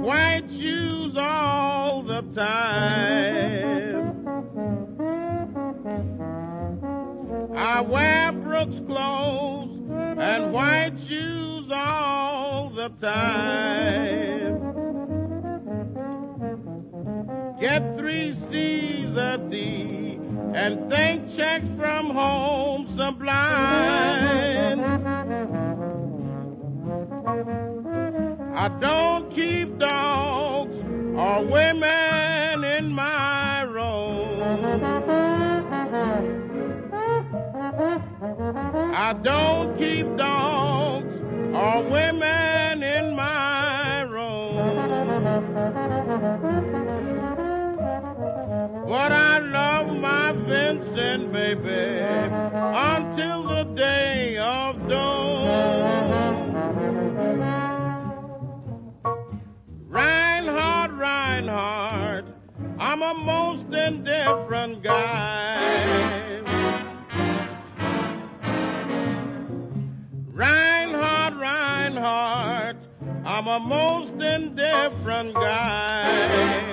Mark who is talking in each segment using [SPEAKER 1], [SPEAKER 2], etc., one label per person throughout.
[SPEAKER 1] white shoes all the time. I wear Brooks clothes and white shoes all the time. Get 3 C's a D and think checks from home sublime. I don't keep dogs or women in my room. I don't keep dogs or women in my room. But I love my Vincent, baby, until the day of doom. Reinhardt, I'm a most indifferent guy. Reinhardt, I'm a most indifferent guy.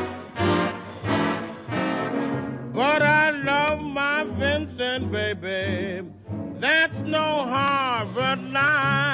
[SPEAKER 1] But I love my Vincent, baby, that's no Harvard lie.